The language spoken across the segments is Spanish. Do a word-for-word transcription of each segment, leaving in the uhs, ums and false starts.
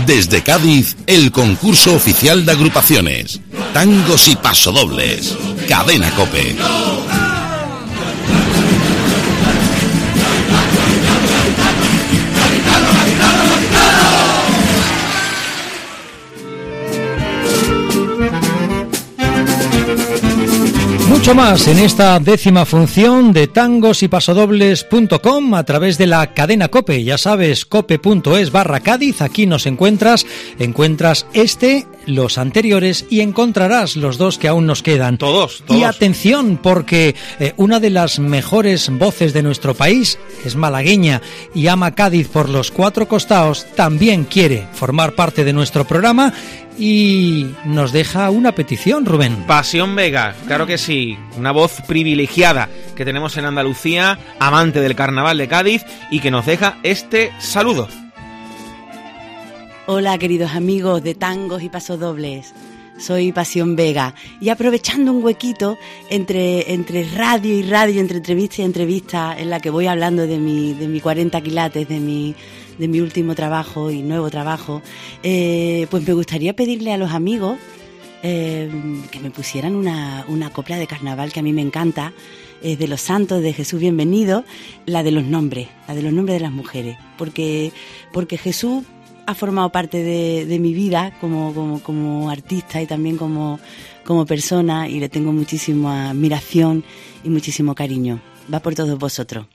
Desde Cádiz, el concurso oficial de agrupaciones, tangos y pasodobles. Cadena COPE. Mucho más en esta décima función de tangos y pasodobles punto com a través de la cadena COPE. Ya sabes, cope.es barra Cádiz. Aquí nos encuentras, encuentras este, los anteriores y encontrarás los dos que aún nos quedan. Todos, todos. Y atención, porque eh, una de las mejores voces de nuestro país es malagueña y ama Cádiz por los cuatro costados. También quiere formar parte de nuestro programa y nos deja una petición, Rubén. Pasión Vega, claro que sí, una voz privilegiada que tenemos en Andalucía, amante del carnaval de Cádiz y que nos deja este saludo. Hola, queridos amigos de tangos y pasodobles. Soy Pasión Vega y aprovechando un huequito entre, entre radio y radio, entre entrevista y entrevista, en la que voy hablando de mi, de mi cuarenta quilates, de mi, de mi último trabajo y nuevo trabajo, eh, pues me gustaría pedirle a los amigos eh, que me pusieran una, una copla de carnaval que a mí me encanta, eh, de los santos, de Jesús Bienvenido, la de los nombres, la de los nombres de las mujeres, porque, porque Jesús ha formado parte de, de mi vida como, como, como artista y también como, como persona, y le tengo muchísima admiración y muchísimo cariño. Va por todos vosotros.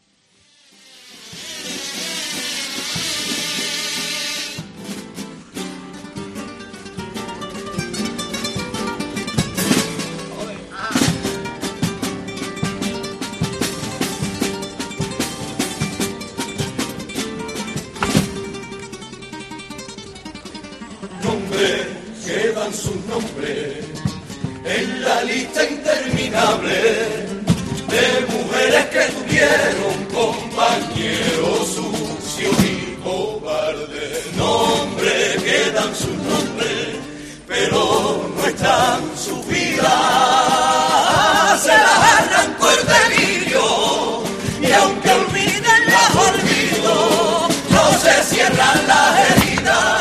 Quedan sus nombres en la lista interminable de mujeres que tuvieron compañeros sucios y cobardes. Nombres quedan sus nombres, pero no están sus vidas. Se las arrancó el delirio y aunque olviden las olvido, no se cierran las heridas.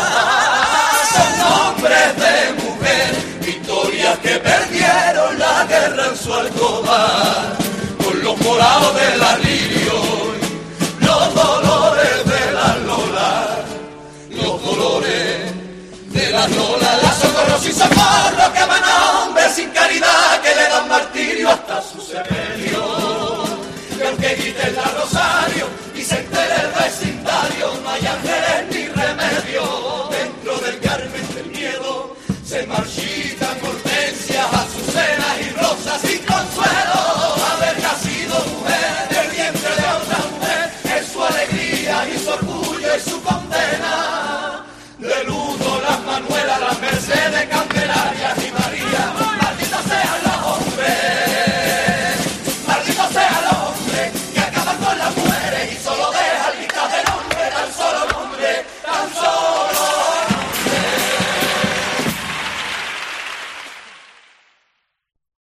Que perdieron la guerra en su alcoba, con los morados de la lirio, los dolores de la lola, los dolores de la lola, la socorro sin zafarra.